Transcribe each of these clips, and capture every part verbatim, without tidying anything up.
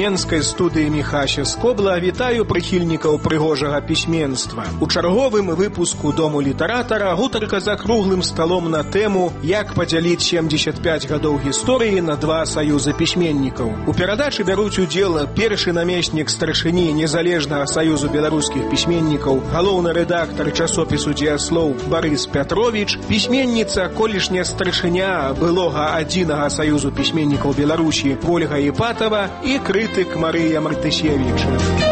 менскай студыі Міхася Скобла вітаю прыхільнікаў прыгожага пісьменства. У чарговым выпуску Дому літаратара гутарка за круглым сталом на тэму «Як падзяліць сямдзесят пяць гадоў гісторыі на два саюзы пісьменнікаў». У перадачы бяруць удзел першы намеснік старшыні Незалежнага саюзу беларускіх пісьменнікаў, галоўны рэдактар часопісу «Дзеяслоў» Барыс Пятровіч, пісьменніца, колішняя старшыня былога адзінага саюзу пісьменнікаў Беларусі Ольга Іпатова і крытык Марыя Мартысевіч.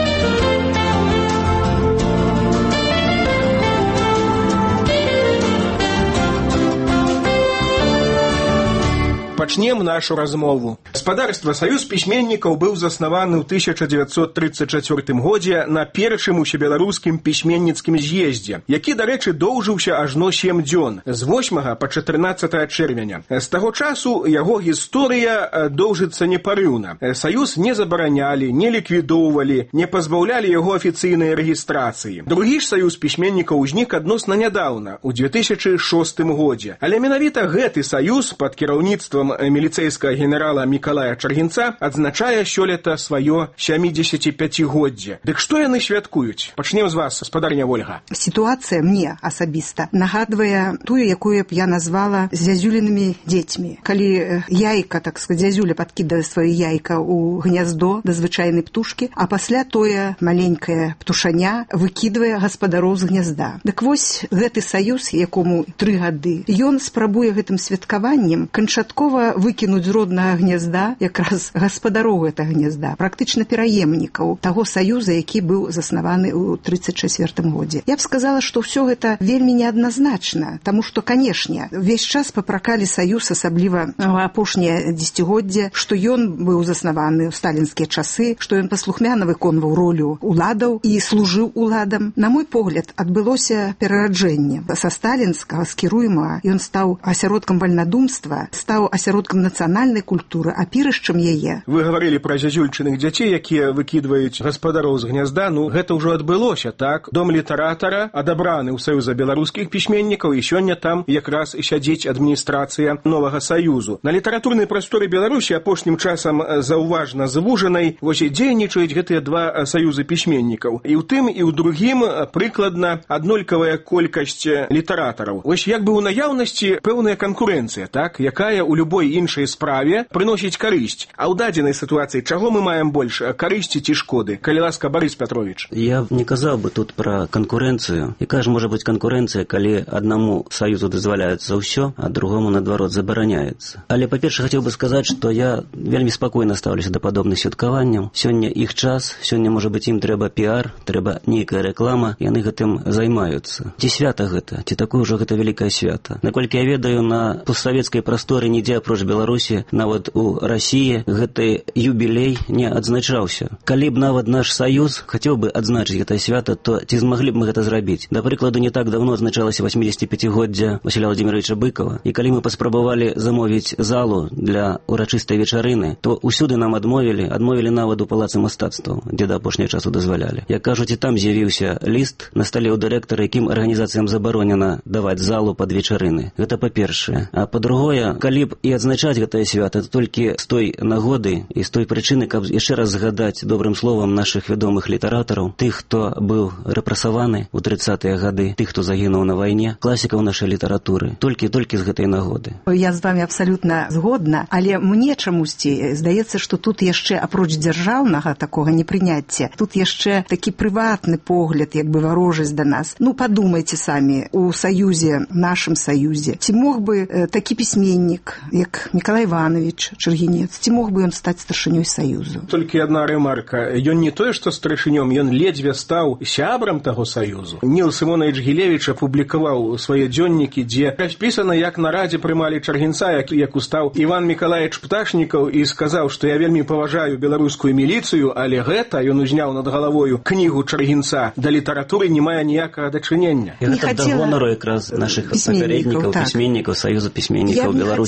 Пачнем нашу размову. Гаспадарства Саюз пісьменнікаў быў заснаваны ў тысяча дзевяцьсот трыццаць чацвёртым годзе на першым усебеларускім пісьменніцкім з'ездзе, які, дарэчы, доўжыўся ажно сем дзён, з восьмага па чатырнаццатае чэрвеня. З таго часу яго гісторыя доўжыцца непарыўна. Саюз не забаранялі, не ліквідоўвалі, не пазбаўлялі яго афіцыйнай рэгістрацыі. Другі ж саюз пісьменнікаў узнік адносна нядаўна, у две тысячы шостым годзе. Але менавіта гэты саюз пад кіраўніцтвам міліцэйскага генерала Мікалая Чаргінца адзначае сёлета сваё сямідзесяціпяцігоддзе. Дык што яны святкуюць? Пачнем з вас, гаспадарня Ольга. Сітуацыя мне асабіста нагадвае тую, якую б я назвала зязюлінымі дзецьмі. Калі яйка, так сказаць, зязюля падкідае сваё яйка ў гняздо да звычайнай птушкі, а пасля тое маленькае птушаня выкідвае гаспадароў з гнязда. Дык вось гэты саюз, якому тры гады, ён спрабуе гэтым святкаваннем канчаткова выкінуць з роднага гнязда якраз гаспадароў гэтага гнязда, практычна пераемнікаў таго саюза, які быў заснаваны ў трыццаць чацвёртым годзе. Я б сказала, што ўсё гэта вельмі неадназначна, таму што, канешне, увесь час папракалі саюз, асабліва апошняе дзесяцігоддзе, што ён быў заснаваны ў сталінскія часы, што ён паслухмяна выконваў ролю уладаў і служыў уладам. На мой погляд, адбылося перараджэнне. Са сталінскага, з кіруемага, ён стаў асяродкам вальнадумства, стаў асяродкам нацыянальнай культуры, апірышчам яе. Вы гаварылі пра зязюльчыных дзяцей, якія выкідваюць гаспадароў з гнязда. Ну, гэта ўжо адбылося, так? Дом літаратара адабраны ў Саюза беларускіх пісьменнікаў, і сёння там якраз сядзіць адміністрацыя новага саюзу. На літаратурнай прасторы Беларусі апошнім часам заўважна звужанай вось дзейнічаюць гэтыя два саюзы пісьменнікаў. І ў тым, і ў другім прыкладна аднолькавая колькасць літаратараў. Вось як бы ў наяўнасці пэўная канкурэнцыя, так? Якая ў любой іншай справе прыносіць карысць. А ў дадзенай сітуацыі чаго мы маем больш, карысці ці шкоды? Калі ласка, Барыс Пятровіч. Я не казаў бы тут пра канкурэнцыю. Якая ж можа быць канкурэнцыя, калі аднаму саюзу дазваляецца ўсё, а другому, наадварот, забараняецца. Але, па-першае, хацеў бы сказаць, што я вельмі спакойна стаўлюся да падобных святкаванняў. Сёння іх час, сёння, можа быць, ім трэба піар, трэба нейкая рэклама, яны гэтым займаюцца. Ці свята гэта, ці такое ўжо гэта вялікае свята. Наколькі я ведаю, на постсавецкай прасторы нідзе апроч Беларусі, нават у Расіі гэты юбілей не адзначаўся. Калі б нават наш саюз хацеў бы адзначыць гэта свята, то ці змаглі б мы гэта зрабіць? Да прыкладу, не так даўно адзначалася васьмідзесяціпяцігоддзя Васіля Владзіміровича Быкова, і калі мы паспрабавалі замовіць залу для урачыстай вечарыны, то ўсюды нам адмовілі, адмовілі нават у палацы мастацтваў, дзе да апошняга часу дазвалялі. Як кажуць, і там з'явіўся ліст на стале ў дырэктара, якім арганізацыям забаронена даваць залу пад вечарыны. Гэта па-першае. А па-другое, калі б і адзначаць гэтае свята толькі з той нагоды і з той прычыны, каб яшчэ раз згадаць добрым словам нашых вядомых літаратараў, тых, хто быў рэпрэсаваны ў трыццатыя гады, тых, хто загінуў на вайне, класікаў нашай літаратуры. Толькі-толькі з гэтай нагоды. Я з вамі абсалютна згодна, але мне чамусьці здаецца, што тут яшчэ апроч дзяржаўнага такога непрыняцця, тут яшчэ такі прыватны погляд, як бы варожасць да нас. Ну, падумайце самі, у саюзе, нашым саюзе, ці мог бы э, такі пісьменнік, як Мікалай Іванович Чаргінец, ці мог бы ён стаць старшынёй саюзу? Толькі адна рэмарка. Ён не тое, што старшынём, ён ледзьве стаў сябрам таго саюзу. Ніл Сымонович Гілевіч апублікаваў свае дзённікі, дзе распісана, як на радзе прымалі Чаргінца, як, як устаў Іван Мікалаевич Пташнікаў і сказаў, што я вельмі паважаю беларускую міліцыю, але гэта, ён узняў над галавою кнігу Чаргінца, да літаратуры не мае ніякага дачынення. І гэта да гонару якраз нашых папярэднікаў, так. пісьменнікаў, саюзу пісьменнікаў Беларусі таго часу.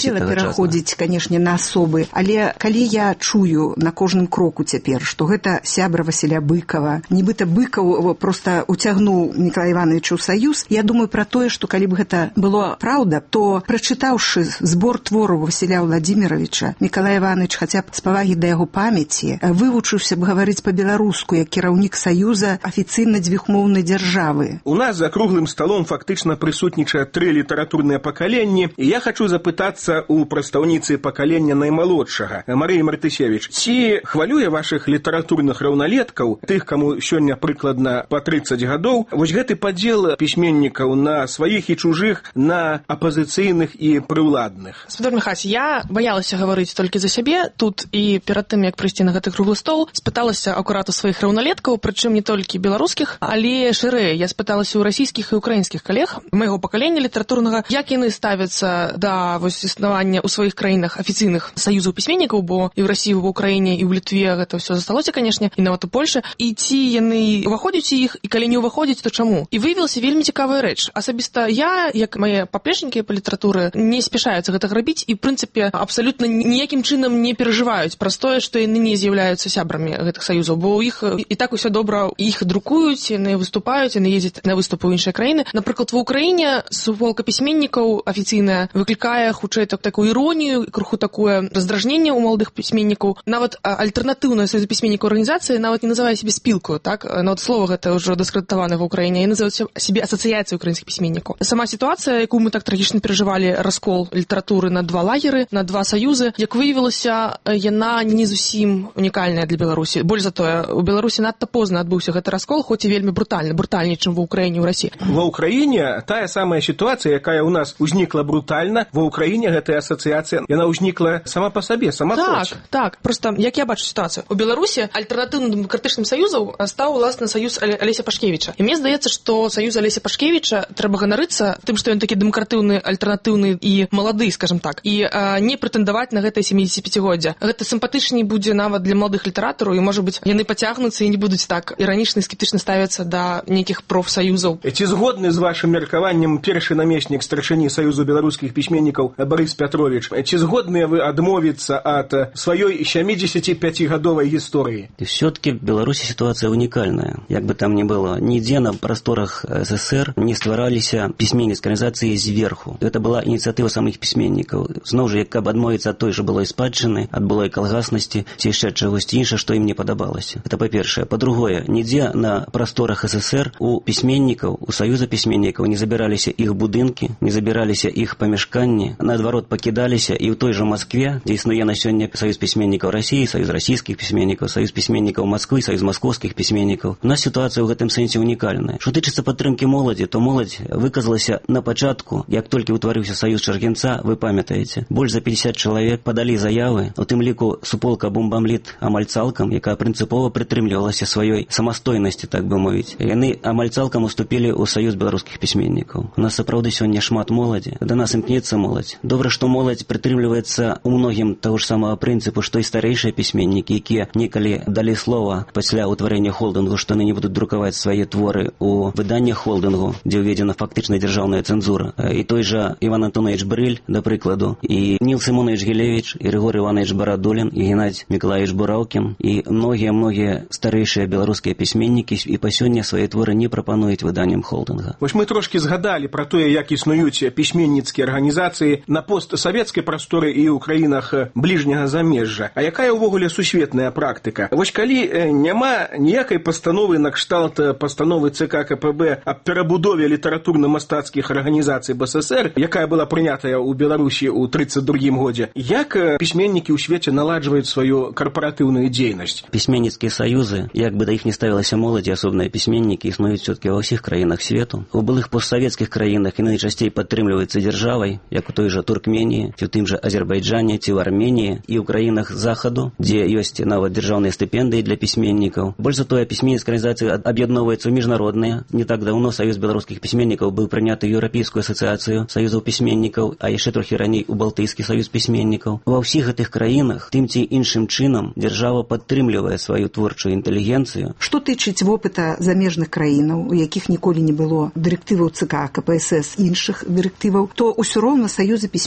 пераходзіць, канешне, на асобы. Але калі я чую на кожным кроку цяпер, што гэта сябра Васіля Быкова, нібыта Быкаў проста уцягнуў Мікалая Івановича ў саюз, я думаю пра тое, што калі б гэта было праўда, то прачытаўшы збор твораў Васіля Владимировича, Мікалай Іванович хаця б з павагі да яго памяці вывучыўся б гаварыць па-беларуску як кіраўнік саюза афіцыйна дзвюхмоўнай дзяржавы. У нас за круглым сталом фактычна прысутнічае тры літаратурныя пакаленні, і я хачу запытацца у прадстаўніцы пакалення наймалодшага, Марыі Мартысевіч, ці хвалюе вашых літаратурных раўналеткаў, тых, каму сёння прыкладна па трыццаць гадоў, вось гэты падзел пісьменнікаў на сваіх і чужых, на апазіцыйных і прыўладных? Спадар Міхась, я баялася гаварыць толькі за сябе тут, і перад тым, як прыйсці на гэты круглы стол, спыталася акурат у сваіх раўналеткаў, прычым не толькі беларускіх, але шырэй. Я спыталася ў расійскіх і украінскіх калег майго пакалення літаратурнага, як яны ставяцца да вось існавання ў сваіх краінах афіцыйных саюзаў пісьменнікаў, бо і ў Расіі, в Украіне, і ў Літве гэта ўсё засталося, канешне, і нават у Польшы. І ці яны ўваходзяць у іх, і калі не ўваходзяць, то чаму? І выявілася вельмі цікавая рэч. Асабіста я, як мае паплечнікі па літаратуры, не спяшаюцца гэтага рабіць і, в прынцыпе, абсалютна ніякім чынам не перажываюць праз тое, што яны не з'яўляюцца сябрамі гэтых саюзаў, бо ў іх і так усё добра, іх друкуюць, яны выступаюць, яны ездзяць на выступы ў іншыя краіны. Напрыклад, ва Ўкраіне суполка пісьменнікаў афіцыйная выклікае хутчэй так, такую іронію, крыху такое раздражненне ў маладых пісьменнікаў. Нават альтэрнатыўная саюз пісьменнікаў арганізацыя нават не называе сябе спілкаю, так? Нават слова гэта ўжо дыскрэдытавана ва Ўкраіне, яны называюць сябе асацыяцыяй украінскіх пісьменнікаў. Сама сітуацыя, якую мы так трагічна перажывалі, раскол літаратуры на два лагеры, на два саюзы, як выявілася, яна не зусім унікальная для Беларусі. Больш за тое, у Беларусі надта позна адбыўся гэты раскол, хоць і вельмі брутальны, брутальней, чым ва Ўкраіне, ў Расіі. Ва Ўкраіне тая самая сітуацыя, якая ў нас узнікла брутальна, ва Ўкраіне гэтая асацыяцыя, яна ўзнікла сама па сабе, сама так, хоча. Так, проста, як я бачу сітуацыю. У Беларусі альтэрнатыўным дэмакратычным саюзам стаў, уласна, саюз Алеся Пашкевіча. І мне здаецца, што саюз Алеся Пашкевіча трэба ганарыцца тым, што ён такі дэмакратыўны, альтэрнатыўны і малады, скажам так, і а, не прэтэндаваць на гэтае сямідзесяціпяцігоддзе. Гэта сімпатычней будзе нават для маладых літаратараў, і, можа быць, яны пацягнуцца і не будуць так іранічна і скептычна ставіцца да нейкіх профсаюзаў. Ці згодны з вашым меркаваннем першы намеснік старшыні саюзу беларускіх пісьменнікаў Барыс Пятрович? Ці згодныя вы адмовіцца ад сваёй сямідзесяціпяцігадовай гісторыі? Все-таки в Беларуси ситуация уникальная. Як бы там ни было, нигде на просторах СССР не стварались письменницкие организации сверху. Это была инициатива самих письменников. Знову ж, як адмовіцца ад той же былой спадчыны, ад былой калгаснасці, ці яшчэ чагось інша, што ім не падабалася. Это па-першае. Па-другое, нідзе на просторах СССР у пісьменнікаў, у Саюза пісьменнікаў не забіраліся іх будынкі, не забіраліся іх памяшканні, наадварот пакідаліся і ў той жа Маскве, дзе існуе на сёння Саюз пісьменнікаў Расіі, Саюз расійскіх пісьменнікаў, Саюз пісьменнікаў Масквы, Саюз маскоўскіх пісьменнікаў. У нас сітуацыя ў гэтым сэнсе унікальная. Што тычыцца падтрымкі моладзі, то моладзь выказалася на пачатку, як толькі ўтварыўся Саюз Чаргенца, вы памятаеце. Больш за пятьдесят чалавек падалі заявы, у тым ліку суполка Бумбамліт амаль цалкам, якая прынцыпова прытрымлівалася сваёй самастойнасці, так бы мовіць. Яны амаль цалкам уступілі ў Саюз беларускіх пісьменнікаў. У нас сапраўды сёння шмат моладзі. Да нас імкнецца моладзь. Добра, што моладзь прытрымліваецца у многім таго ж самага прынцыпу, што і старэйшыя пісьменнікі, якія некалі далі слова пасля ўтварэння холдынгу, што яны не будуць друкаваць свае творы у выданнях холдынгу, дзе ўведзена фактычна дзяржаўная цэнзура. І той жа Іван Антонович Брыль, да прыкладу, і Ніл Сімонович Гілевіч, і Григорий Іванович Барадулін, і Геннадзь Мікалаевич Бураўкін, і многія-многія старэйшыя беларускія пісьменнікі і па сёння свае творы не прапануюць выданням холдынга. Вось мы трошкі згадалі пра тое, як існуюць пісьменніцкія арганізацыі на постсавецкай прасторы і ў краінах бліжняга замежжа. А якая ўвогуле сусветная практыка? Вось калі няма ніякай пастановы на кшталт пастановы ЦК КПБ аб перабудове літаратурна-мастацкіх арганізацый БССР, якая была прынятая ў Беларусі ў тридцать другім годзе, як пісьменнікі ў свеце наладжваюць сваю карпаратыўную дзейнасць? Пісьменніцкія саюзы, як бы да іх не ставілася моладзь, асобныя пісьменнікі існуюць все-таки ва ўсіх краінах свету. У былых постсавецкіх краінах яны найчасцей падтрымліваюцца дзяржавай, як у той жа Туркменіі, ці ў тым жа Азербайджане, ці ў Арменіі, і ў краінах захаду, дзе ёсць нават дзяржаўныя стыпендыі для пісьменнікаў. Больш за тое, пісьменніцкія арганізацыі аб'ядноўваюцца ў міжнародныя. Не так даўно Саюз беларускіх пісьменнікаў быў прыняты ў Еўрапейскую асацыяцыю саюзаў пісьменнікаў, а яшчэ трохі раней у Балтыйскі саюз пісьменнікаў. Ва ўсіх гэтых краінах тым ці іншым чынам дзяржава падтрымлівае сваю творчую інтэлігенцыю. Што тычыць вопыта замежных краінаў, у якіх ніколі не было дырэктываў ЦК КПСС, іншых дырэктываў, то ўсё роўна саюзы пісьменнікаў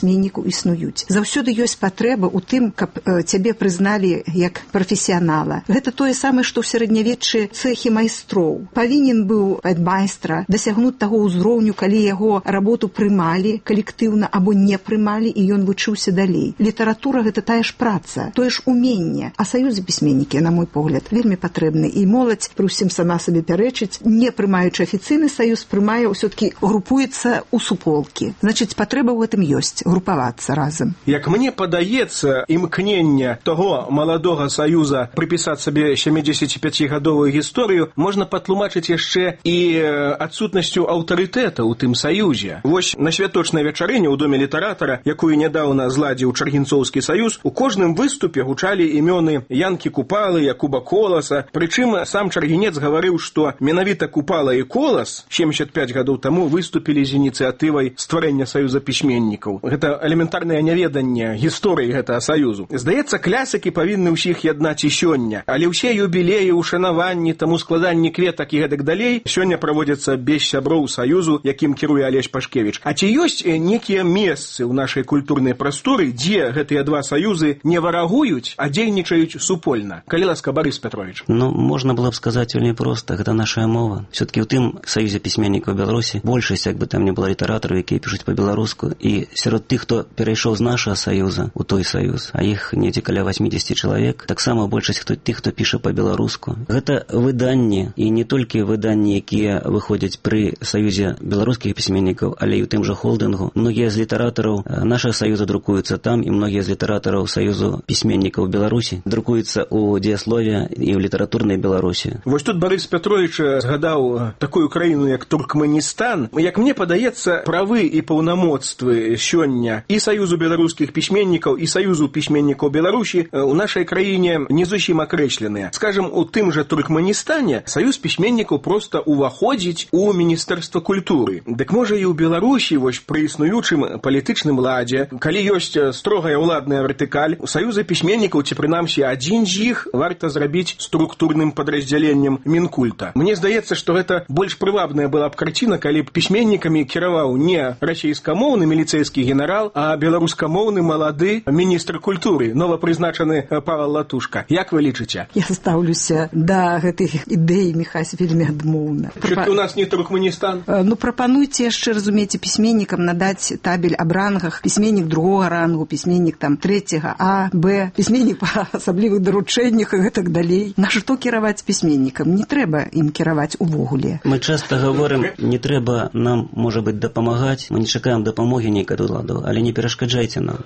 існуюць. Заўсёды ёсць патрэба ў тым, каб цябе прызналі як прафесіянала. Гэта тое самае, што ў сярэднявеччы цэхі майстроў. Павінен быў майстра дасягнуць таго ўзроўню, калі яго работу прымалі калектыўна або не прымалі, і ён вучыўся далей. Літаратура — гэта тая ж праца, тое ж уменне. А саюзы пісьменнікі, на мой погляд, вельмі патрэбны. І моладзь, прусім, сама сабе пярэчыць, не прымаючы афіцыйны саюз, прымае, ўсё-такі групуецца ў суполкі. Значыць, патрэба ў гэтым ёсць, групавацца разам. Як мне падаецца, імкнення таго маладога саюза прыпісаць сабе сямідзесяціпяцігадовую гісторыю можна патлумачыць яшчэ і адсутнасцю аўтарытэта ў тым саюзе. Вось на святочнай вечарыне ў доме літаратара, якую нядаўна зладзіў Чаргінцоўскі саюз, у кожным выступе гучалі імёны Янкі Купалы, Якуба Коласа. Прычым сам Чаргінец гаварыў, што менавіта Купала і Колас сямдзесят пяць гадоў таму выступілі з ініцыятывай стварэння саюза пісьменнікаў. Гэта элементарнае няведанне гісторыі гэтага саюзу. Здаецца, клясыкі павінны ўсіх яднаць і сёння, але ўсе юбілеі, ушанаванні, таму складанні кветак і гэтак далей сёння праводзяцца без сяброў саюзу, якім кіруе Алесь Пашкевіч. А ці ёсць некія месцы ў нашай культурнай прасторы, дзе гэтыя два саюзы не варагуюць, а дзейнічаюць супольна? Калі ласка, Борис Петрович. Ну, можна было б сказаць вельмі проста, гэта наша мова. Все-таки ў тым саюзе пісьменнікаў Беларусі большасць, як бы там не было літаратараў, якія пішуць па-беларуску, і сярод тых, хто перайшоў з нашага саюза у той саюз, а іх недзе каля восемьдесят чалавек, таксама большасць хто тых, хто піша па-беларуску. Гэта выданні, і не толькі выданні, якія выходзяць пры саюзе беларускіх пісьменнікаў, але і ў тым жа холдынгу. Многія з літаратараў нашага саюза друкуюцца там, і многія з літаратараў саюзу пісьменнікаў Беларусі друкуюцца ў дзеяслове і ў літаратурнай Беларусі. Вось тут Борис Петрович згадаў такую краіну, як Туркменістан. Як мне падаецца, правы і паўнамоцтвы сёння і саюзу беларускіх пісьменнікаў, і саюзу пісьменнікаў Беларусі у нашай краіне не зусім акрэсленыя. Скажем, у тым жа Туркменістане саюз пісьменнікаў проста уваходзіць у Міністэрства культуры. Дык можа і ў Беларусі, вось пры існуючым палітычным ладзе, калі ёсць строгая ўладная вертыкаль, саюзы пісьменнікаў, ці прынамсі адзін з іх, варта зрабіць структурным падраздзяленнем Мінкульта. Мне здаецца, што гэта больш прывабная была б карціна, калі б пісьменнікамі кіраваў не расійскамоўны міліцэйскі генерал, а беларускамоўны малады міністр культуры, новапрызначаны Павел Латушка. Як вы лічыце? Я стаўлюся да гэтых ідэй, Міхась, вельмі адмоўна. Чуткі у нас не Туркменістан? Ну, прапануйце яшчэ, разумееце, пісьменнікам надаць табель аб рангах. Пісьменнік другога рангу, пісьменнік там трэцяга, А, Б, пісьменнік па асаблівых даручэннях і гэтак далей. На што кіраваць пісьменнікам? Не трэба ім кіраваць увогуле. Мы часта гаворым, не трэба нам, можа быць, дапамагаць. Мы не чакаем дапамогі нейкай уладу, але не перашкаджайце нам.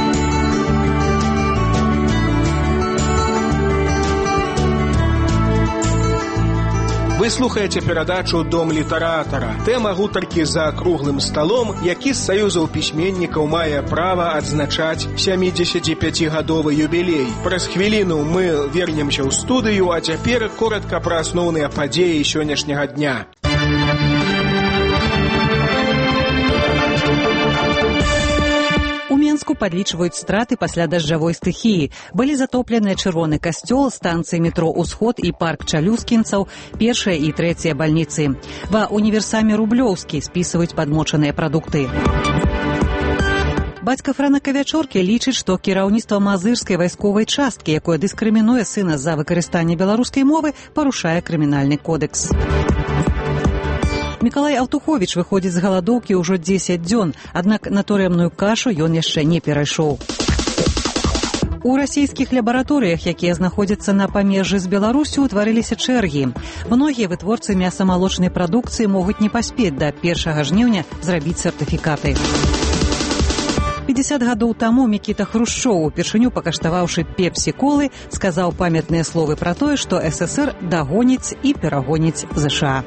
Вы слухаеце перадачу «Дом літаратара». Тэма гутаркі за круглым сталом, які з саюзаў пісьменнікаў мае права адзначаць сямідзесяціпяцігадовы юбілей. Праз хвіліну мы вернемся ў студыю, а цяпер коратка пра асноўныя падзеі сённяшняга дня. У Менску падлічваюць страты пасля дажджавой стыхіі. Былі затопленыя чырвоны касцёл, станцыі метро «Усход» і парк Чалюскінцаў, першая і трэцяя бальніцы. Ва універсаме Рублёўскі спісваюць падмочаныя прадукты. Бацька Франака Вячоркі лічыць, што кіраўніцтва мазырскай вайсковай часткі, якое дыскрымінуе сына за выкарыстанне беларускай мовы, парушае крымінальны кодекс. Мікалай Алтуховіч выходзіць з галадоўкі ўжо дзесяць дзён, аднак на турэмную кашу ён яшчэ не перайшоў. У расійскіх лабараторыях, якія знаходзяцца на памежжы з Беларусю, утварыліся чэргі. Многія вытворцы мяса-малочнай прадукцыі могуць не паспець да першага жніўня зрабіць сертыфікаты. пятьдесят гадоў таму Мікіта Хрушчоў, упершыню пакаштаваўшы пепсі-колы, сказаў памятныя словы пра тое, што эс эсэр дагоніць і перагоніць ЗША.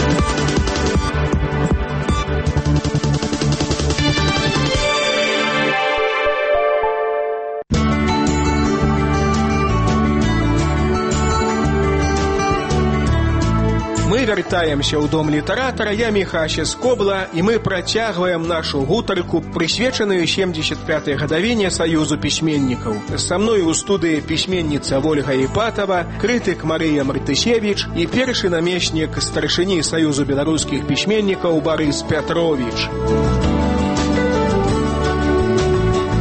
Мы вяртаемся ў дом літаратара, я Міхася Скобла, і мы працягваем нашу гутарку, прысвечаную семьдесят пятай гадавіне Саюзу пісьменнікаў. Са мной у студыі пісьменніца Вольга Іпатава, крытык Марыя Мартысевіч і першы намеснік старшыні Саюзу беларускіх пісьменнікаў Борис Петрович.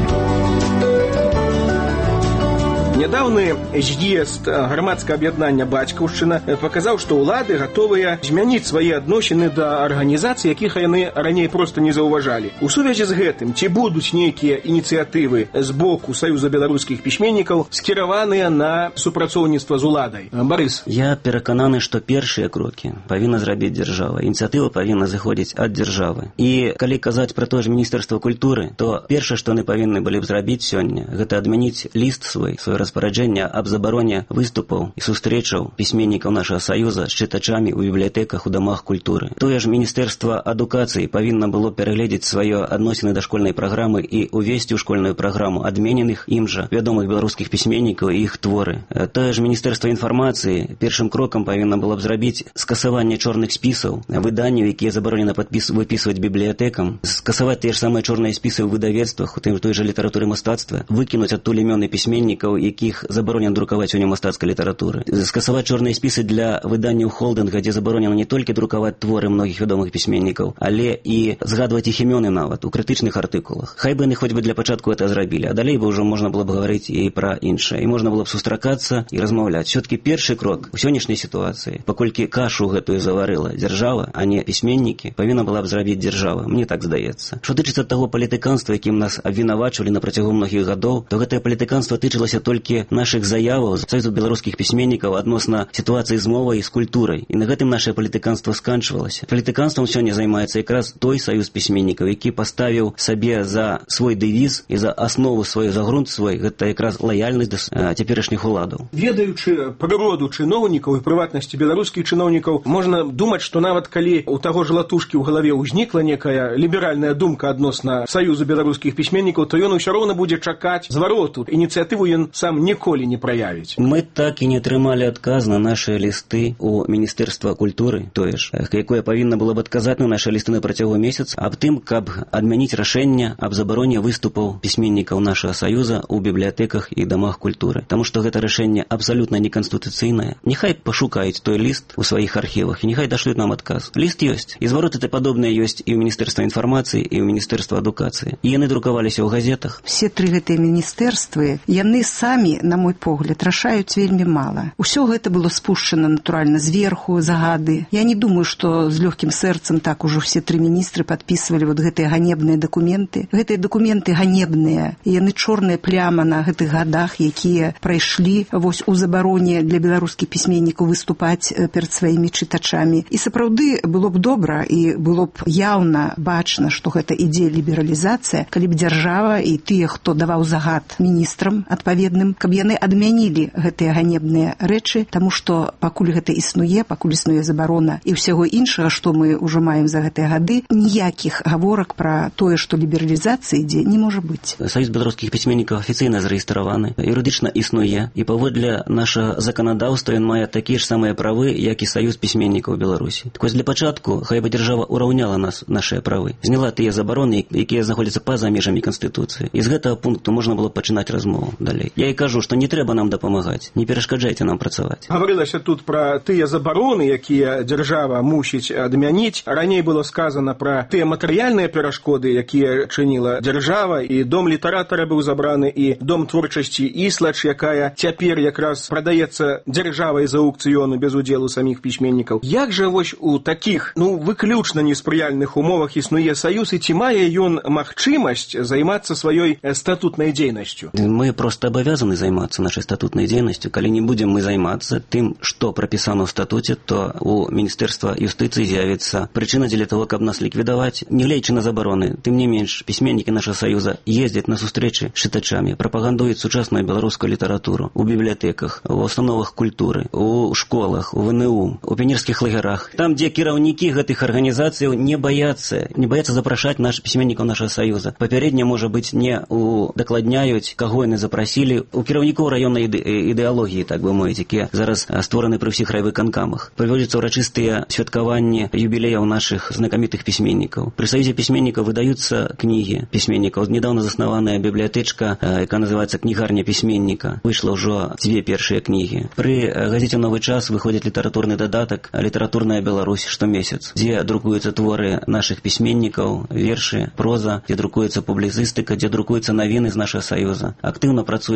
Нядаўны з'езд грамадскага аб'яднання «Бацькаўшчына» паказаў, што ўлады гатовыя змяніць свае адносіны да арганізацый, якіх яны раней проста не заўважалі. У сувязі з гэтым, ці будуць нейкія ініцыятывы з боку Саюза беларускіх пісьменнікаў скіраваныя на супрацоўніцтва з уладай? Барыс. Я перакананы, што першыя крокі павінна зрабіць дзяржава. Ініцыятыва павінна заходзіць ад дзяржавы. І калі казаць пра тое ж Міністэрства культуры, то першае, што яны павінны былі б зрабіць сёння, гэта адмяніць ліст свой, свое распараджэнне аб забароне выступаў і сустрэчаў пісьменнікаў нашага саюза з чытачамі ў бібліятэках, у дамах культуры. Тое ж Міністэрства адукацыі павінна было перагледзець свае адносіны да школьнай праграмы і увесці ў школьную праграму адмененых ім жа вядомых беларускіх пісьменнікаў і іх творы. Тое ж Міністэрства інфармацыі першым крокам павінна было б зрабіць скасаванне чорных спісаў выданняў, якія забаронена падпіс... выпісваць бібліятэкам, скасаваць тыя ж самыя чорныя спісы ў выдавецтвах, у той жа літаратуры мастацтва, выкінуць адтуль імёны пісьменнікаў, якіх забаронена друкаваць сёння мастацкай літаратуры, скасаваць чорныя спісы для выданняў холдынга, дзе забаронена не толькі друкаваць творы многіх вядомых пісьменнікаў, але і згадваць іх імёны нават у крытычных артыкулах. Хай бы яны хоць бы для пачатку это зрабілі, а далей бы ўжо можна было б гаварыць і пра іншае, і можна было б сустракацца і размаўляць. Все-таки першы крок у сённяшняй сітуацыі, паколькі кашу гэтую заварыла дзяржава, а не пісьменнікі, павінна была б зрабіць дзяржава, мне так здаецца. Што тычыцца таго палітыканства, якім нас абвінавачвалі на працягу многіх гадоў, то гэтае палітыканства тычылася толькі нашых заяваў з Саюзу беларускіх пісьменнікаў адносна сітуацыі з мовай і з культурай. І на гэтым наше палітыканства сканчвалася. Палітыканствам сёння займаецца якраз той саюз пісьменнікаў, які паставіў сабе за свой дэвіз і за аснову сваю, за грунт свой, гэта якраз лаяльнасць да цяперашніх уладаў. Ведаючы прыроду чыноўнікаў і прыватнасці беларускіх чыноўнікаў, можна думаць, што нават калі у таго ж Латушкі ў галаве ўзнікла некая ліберальная думка адносна Саюзу беларускіх пісьменнікаў, то ён усё роўна будзе чакаць звароту. Ініцыятыву ён сам ніколі не праявіць. Мы так і не атрымалі адказ на нашыя лісты у Міністэрства культуры, тое ж, якое павінна было б адказаць на нашы лісты на працягу месяца аб тым, каб адмяніць рашэнне аб забароне выступаў пісьменнікаў нашага саюза ў бібліятэках і дамах культуры. Таму што гэта рашэнне абсалютна неканстытуцыйнае. Няхай пашукаюць той ліст у сваіх архівах і няхай дашлюць нам адказ. Ліст ёсць. І звароты ты падобныя ёсць і ў Міністэрства інфармацыі, і ў Міністэрства адукацыі. І яны друкаваліся ў газетах. Все тры гэтыя міністэрствы, яны самі, на мой погляд, рашаюць вельмі мала. Усё гэта было спушчана, натуральна, зверху, загады. Я не думаю, што з лёгкім сэрцам так ужо все тры міністры падпісвалі вот гэтыя ганебныя дакументы. Гэтыя дакументы ганебныя, і яны чорная пляма на гэтых гадах, якія прайшлі вось у забароне для беларускіх пісьменнікаў выступаць перад сваімі чытачамі. І сапраўды было б добра і было б яўна бачна, што гэта ідзе лібералізацыя, калі б дзяржава і тыя, хто даваў загад міністрам адпаведным, каб яны адмянілі гэтыя ганебныя рэчы, таму што пакуль гэта існуе, пакуль існуе забарона і ўсяго іншага, што мы ўжо маем за гэтыя гады, ніякіх гаворак пра тое, што лібералізацыя ідзе, не можа быць. Саюз беларускіх пісьменнікаў афіцыйна зарэгістраваны, юрыдычна існуе, і паводле нашага заканадаўства ён мае такія ж самыя правы, як і саюз пісьменнікаў Беларусі. Так вось для пачатку хай бы дзяржава ўраўняла нас нашыя правы, зняла тыя забароны, якія знаходзяцца па-за межамі Канстытуцыі. І з гэтага пункту можна было пачынаць размову далей. Я і кажу, што не трэба нам дапамагаць, не перашкаджайце нам працаваць. Гаварылася тут пра тыя забароны, якія дзяржава мусіць адмяніць. Раней было сказана пра тыя матэрыяльныя перашкоды, якія чыніла дзяржава, і дом літаратара быў забраны, і дом творчасці Іслач, якая цяпер якраз прадаецца дзяржавай за аукцыёну без удзелу саміх пісьменнікаў. Як жа вось у такіх, ну, выключна неспрыяльных умовах існуе саюз, і ці мае ён магчымасць займацца сваёй статутнай дзейнасцю? Мы просто абавязаны займацца нашай статутнай дзейнасцю. Калі не будзем мы займацца тым, што прапісана ў статуце, то у Міністэрства юстыцыі з'явіцца прычына дзеля того, каб нас ліквідаваць. Не гледзячы на забароны, тым не менш, пісьменнікі нашага саюза ездзяць на сустрэчы з чытачамі, прапагандуюць сучасную беларускую літаратуру у бібліятэках, у установах культуры, у школах, у ВНУ, у піонерскіх лагерах. Там, дзе кіраўнікі гэтых арганізацыяў не баяцца, не баяцца запрашаць наш пісьменнікаў нашага саюза. Папярэдне, можа быць, не удакладняюць, каго яны запрасілі, у кіраўнікоў раённай іде ідэалогіі, так бы мовіць, якія зараз створаны пры ўсіх райвыканкамах. Праводзяцца ўрачыстыя святкаванні юбілеяў нашых знакамітых пісьменнікаў. Пры саюзе пісьменнікаў выдаюцца кнігі пісьменнікаў. Недавно заснаваная бібліятэчка, якая называецца «Кнігарня пісьменніка». Выйшла ўжо дзве першыя кнігі. Пры газеце «Новы час» выходзіць літаратурны дадатак «Літаратурная Беларусь» штомесяц, дзе друкуюцца творы нашых пісьменнікаў, вершы, проза, дзе друкуецца публіцыстыка, дзе друкуюцца навіны з нашага саюза. Актыўна працуе сайт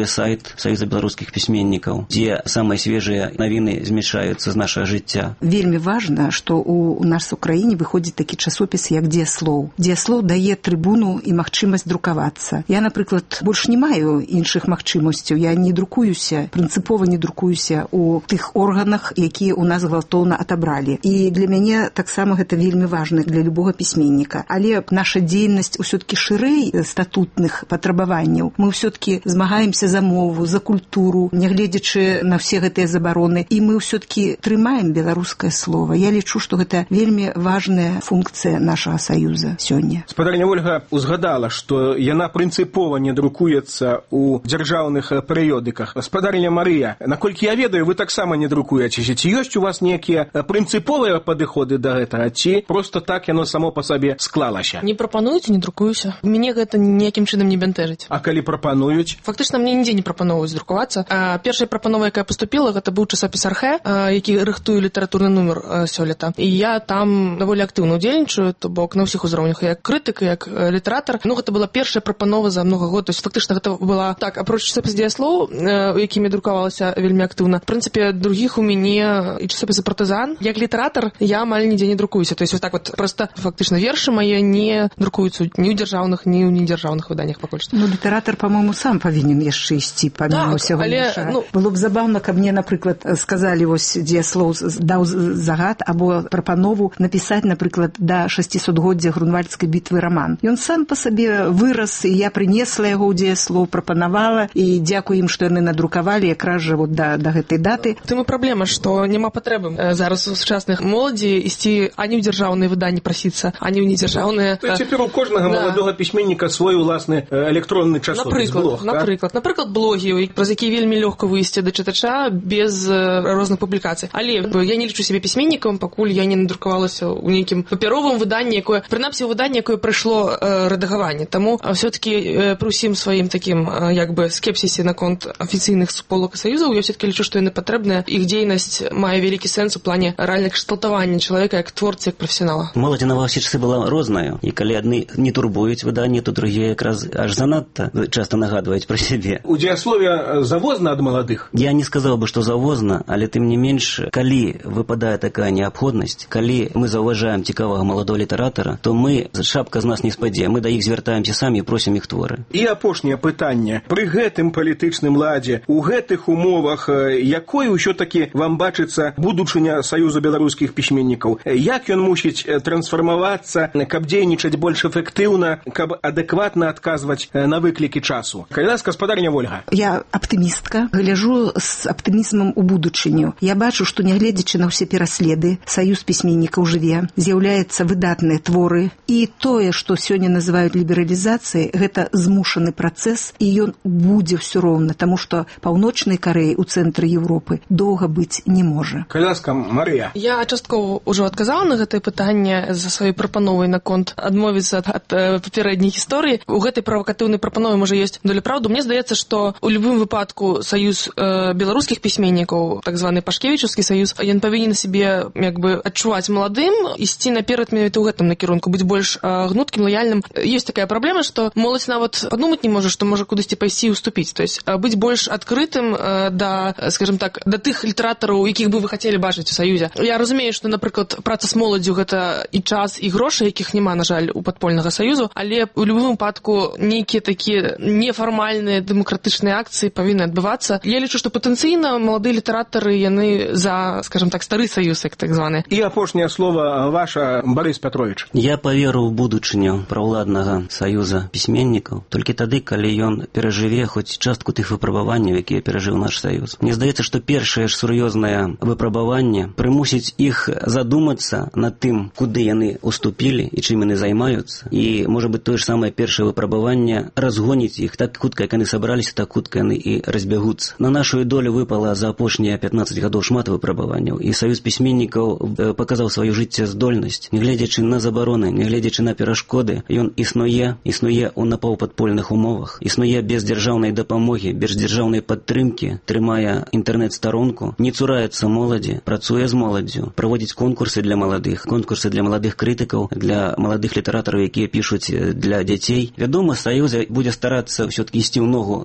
сайт Союза белорусских письменников, где самые свежие новины змяшаюцца з нашага жыцця. Вельмі важна, што у нас у краіне выходзіць такі часопіс, як «Дзеяслоў». «Дзеяслоў» дае трыбуну і магчымасць друкавацца. Я, напрыклад, больш не маю іншых магчымасцяў. Я не друкуюся, прынцыпова не друкуюся у тых органах, якія ў нас гвалтоўна атабралі. І для мяне таксама гэта вельмі важна для любога пісьменніка. Але наша дзейнасць усё-таки шырэй статутных патрабаванняў. Мы ўсё-таки змагаемся за мову, за культуру, нягледзячы на все гэтыя забароны. І мы ўсё-таки трымаем беларускае слово. Я лічу, што гэта вельмі важная функцыя нашага саюза сёння. Спадарня Ольга узгадала, што яна прынцыпова не друкуецца у дзяржаўных перыёдыках. Спадарня Марыя, наколькі я ведаю, вы таксама не друкуецеся. Ці ёсць у вас нейкія прынцыповыя падыходы да гэтага, ці просто так яно само па сабе склалася? Не прапануюць, не друкуюся. Мяне гэта ніякім чынам не бянтэжыць. А калі прапануюць? Фактычна мне нідзе не прапановваюць друкавацца. А першая прапанова, якая паступіла, гэта быў часопіс «Архэ», які рыхтуе літаратурны нумар сёлета. І я там даволі актыўна ўдзельнічаю, то бок на ўсіх узроўнях, як крытык, як літаратар. Ну, гэта была першая прапанова за много год. То есть фактычна гэта была так, апроч часопіс «Дзеяслоў», якімі друкавалася вельмі актыўна. В прынцыпе, другіх у мяне і часопісы «Партызан». Як літаратар я амаль нідзе не друкуюся. То есть вот так вот просто фактычна вершы мае не друкуюцца ні ў дзяржаўных, ні ў недзяржаўных выданнях пакуль што. Ну, літаратар, па-мойму, сам павінен яшчэ ісці памімо ўсяго іншага. Ну, было б забаўна, каб мне, напрыклад, сказалі, вось Дзеяслоў даў загад або прапанову напісаць, напрыклад, да шасцісотгоддзя Грунвальдскай бітвы раман. Ён сам па сабе вырас, і я прынесла яго ў Дзеяслоў, прапанавала, і дзякую ім, што яны надрукавалі якраз жа вот да, да гэтай даты. Тым і праблема, што няма патрэбы зараз у сучасных моладзі ісці ані ў дзяржаўныя выданні прасіцца, ані ў недзяржаўныя. Цяпер у кожнага да. маладога пісьменніка свой уласны электронны часопіс, блог. Напрыклад, так? напрыклад, блогі, праз які вельмі лёгка выйсці да чытача без розных публікацый. Але я не лічу сябе пісьменнікам, пакуль я не надрукавалася ў нейкім папяровым выданні, якое, прынамсі, выданне, якое прайшло э, рэдагаванне. Таму все-таки э, пры ўсім сваім такім э, як бы скепсісе наконт афіцыйных суполак і саюзаў, я все-таки лічу, што яны патрэбныя. Іх дзейнасць мае вялікі сэнс у плане рэальнага кшталтавання чалавека як творцы, як прафесіянала. Моладзь на ва ўсе часы была розная, і калі адны не турбуюць выданне, то другія якраз аж занадта часта нагадваюць пра сябе. У дзеяслове завозна ад маладых? Я не сказаў бы, што завозна, але тым не менш, калі выпадае такая неабходнасць, калі мы заўважаем цікавага маладого літаратара, то мы, шапка з нас не спадзе, мы да іх звяртаемся самі і просім іх творы. І апошняе пытанне. Пры гэтым палітычным ладзе, у гэтых умовах, якой ўсё-такі вам бачыцца будучыня Саюза беларускіх пісьменнікаў? Як ён мусіць трансфармавацца, каб дзейнічаць больш эфектыўна, каб адэкватна адказваць на выклікі часу? Калі ласка, спадарня Ольга. Я аптымістка, гляжу з аптымізмам у будучыню. Я бачу, што нягледзячы на ўсе пераследы, Саюз пісьменнікаў жыве, з'яўляецца выдатныя творы, і тое, што сёння называюць лібералізацыяй, гэта змушаны працэс, і ён будзе ўсё роўна, таму што паўночнай Карэі ў цэнтры Еўропы доўга быць не можа. Калі ласка, Марыя. Я часткова ўжо адказала на гэтае пытанне за сваёй прапановай наконт адмовіцца ад, ад э, папярэдняй гісторыі. У гэтай правакатыўнай прапанове можа ёсць доля праўды. Мне здаецца, што ў любым выпадку Саюз э, беларускіх пісьменнікаў, так званы Пашкевічаўскі саюз, ён павінен сябе як бы адчуваць маладым, ісці наперад менавіта ў гэтым накірунку, быць больш э, гнуткім, лаяльным. Ёсць такая праблема, што моладзь нават падумаць не можа, што можа кудысьці пайсці і уступіць. То есть э, быць больш адкрытым э, да, скажем так, да тых літаратараў, якіх бы вы хацелі бачыць у Саюзе. Я разумею, што, напрыклад, праца з моладдзю гэта і час, і грошы, якіх няма, на жаль, у падпольнага саюзу, але ў любым выпадку нейкія такія нефармальныя дэмакратычныя акцыі павінны адбывацца. Я лічу, што патэнцыйна маладыя літаратары, яны за, скажем так, стары саюз, як так званы. І апошняе слова ваша, Барыс Пятрович. Я паверу ў будучыню праўладнага саюза пісьменнікаў толькі тады, калі ён перажыве хоць частку тых выпрабаванняў, якія перажыў наш саюз. Мне здаецца, што першае ж сур'ёзнае выпрабаванне прымусіць іх задумацца над тым, куды яны уступілі і чым яны займаюцца. І, можа быць, тое ж самае першае выпрабаванне разгоніць іх так хутка, як яны сабраліся, так хутка яны і разбягуцца. На нашу долю выпала за апошнія пятнаццаць гадоў шмат выпрабаванняў, і Саюз пісьменнікаў паказаў сваю жыццяздольнасць. Нягледзячы на забароны, нягледзячы на перашкоды, ён існуе, існуе ў напаўпадпольных умовах, існуе без дзяржаўнай дапамогі, без дзяржаўнай падтрымкі, трымае інтэрнэт-старонку, не цураецца моладзі, працуе з моладдзю, праводзіць конкурсы для маладых, конкурсы для маладых крытыкаў, для маладых літаратараў, якія пішуць для дзяцей. Вядома, Саюз будзе старацца ўсё-такі ісці ў ногу з часам,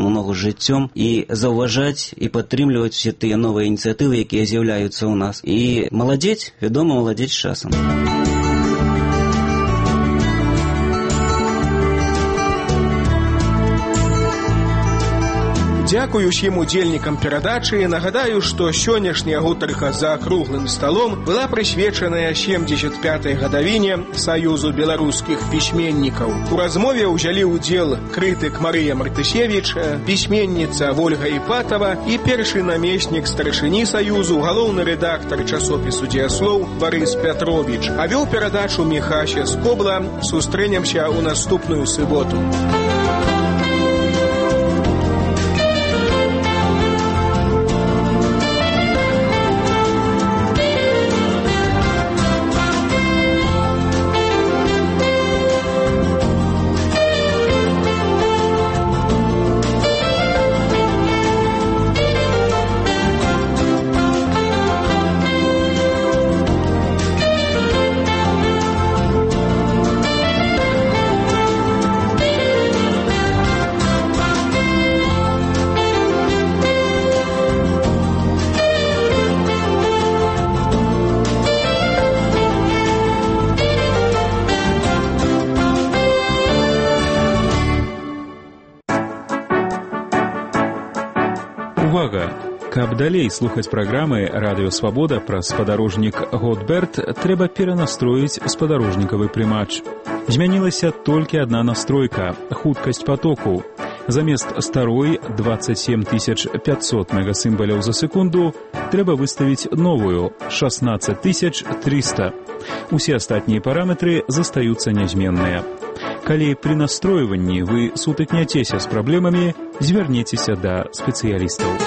у ногу з жыццём і заўважаць і падтрымліваць усе тыя новыя ініцыятывы, якія з'яўляюцца ў нас. І маладзець, вядома, маладзець з часам. Дзякую ўсім удзельнікам перадачы. Нагадаю, што сённяшняя гутарка за круглым сталом была прысвечаная семдзесят пятай гадавіне Саюзу беларускіх пісьменнікаў. У размове ўзялі ўдзел крытык Марыя Мартысевіч, пісьменніца Вольга Іпатава і першы намеснік старшыні Саюзу, галоўны рэдактар часопісу «Дзеяслоў» Барыс Пятровіч. А вёў перадачу Міхася Скобла. Сустрэнемся ў наступную суботу. Увага! Каб далей слухаць праграмы «Радыё Свабода» пра спадарожнік «Готберт», трэба перанастроіць спадарожнікавы прымач. Змянілася толькі адна настройка – хуткасць патоку. Замест старой двадцать семь тысяч пятьсот мегасімбаляў за секунду трэба выставіць новую – шестнадцать тысяч триста. Усе астатнія параметры застаюцца нязменныя. Калі пры настройванні вы сутыкняцеся з праблемамі, звярніцеся да спецыялістаў.